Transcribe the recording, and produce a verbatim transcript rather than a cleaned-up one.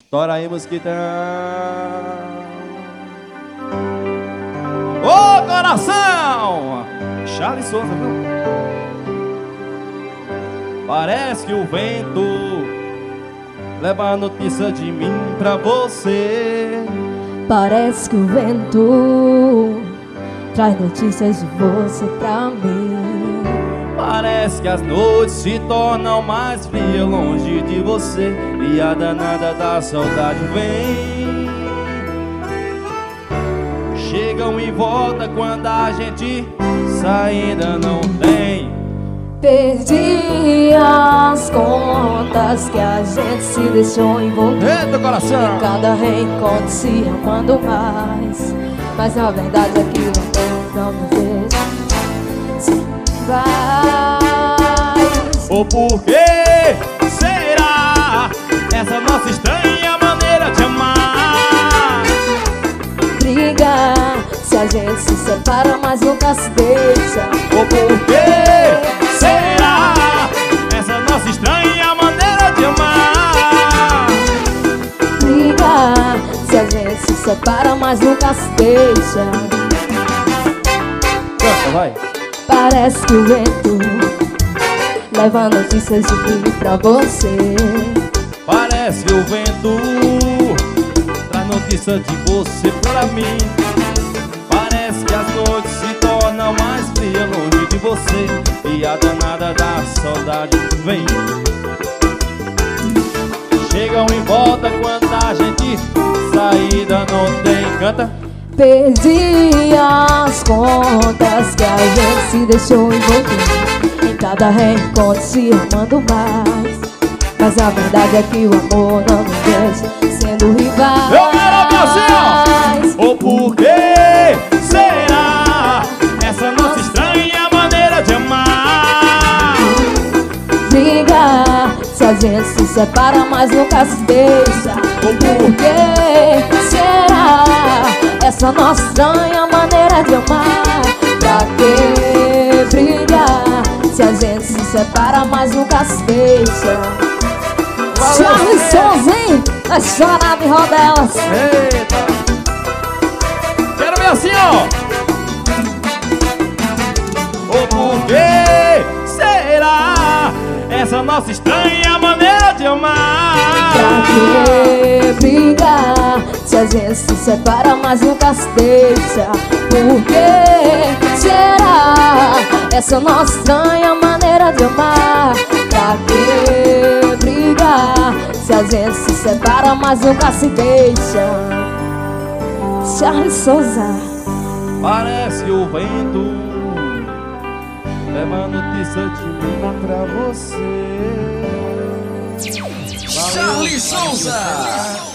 Tora aí, mosquitão. Ô, coração! Charles Souza, viu? Parece que o vento leva a notícia de mim pra você. Parece que o vento traz notícias de você pra mim. Parece que as noites se tornam mais frias longe de você, e a danada da saudade vem. Chegam e volta quando a gente saída não tem. Perdi as contas que a gente se deixou envolver. Eita, coração! Em cada reencontro se amando mais. Mas a verdade é que o amor não me deixa se vai. Ou por que será essa nossa estranha maneira de amar? Briga se a gente se separa, mas nunca se deixa. Ou por que será essa nossa estranha maneira de amar? Briga se a gente se separa, mas nunca se deixa. Canta, vai. Parece que o vento leva notícias de mim pra você. Parece que o vento traz notícia de você pra mim. Parece que as noites se tornam mais frias longe de você, e a danada da saudade vem. Chegam e volta quando a gente saída não tem. Canta. Perdi as contas que a gente se deixou envolver. Em cada reencontro se amando mais. Mas a verdade é que o amor não nos deixa sendo rivais. Eu quero assim, ó. Ou por que será essa nossa estranha maneira de amar? Briga se a gente se separa, mas nunca se deixa. Ou Por que será essa nossa estranha maneira de amar? Pra que brigar se a gente se separa, mas nunca se deixa? Charles Souza, hein? Vai chorar de rodelas. Eita! Quero ver assim, ó! Ou por que será essa nossa estranha maneira de amar? Pra que brigar se a gente se separa, mas nunca se deixa? Por que será essa nossa estranha maneira de amar? Pra que brigar se a gente se separa, mas nunca se deixa? Charles Souza. Parece que o vento leva notícia de mim pra você. Valeu. Charles Souza.